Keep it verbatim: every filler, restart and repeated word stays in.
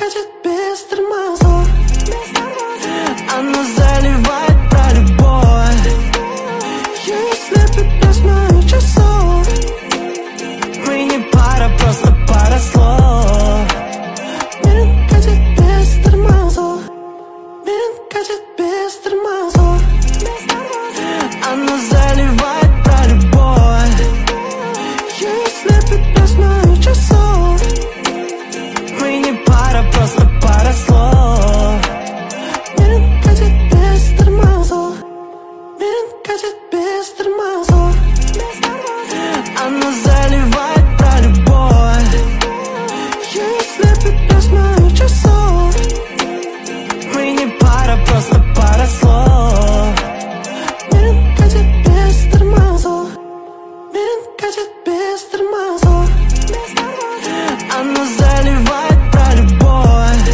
катит без тормозов. Она заливает про любовь. Ее слепит без моих часов. Мы не пара, просто пара слов. Мирен катит без тормозов. Мирен катит без тормозов. Она заливает про любовь. Ее слепит без моих часов. Мы не пара, просто пара слов. Мирен катит без тормозов. Мирен катит без тормозов. Она заливает про любовь. Ее слепит без моих часов.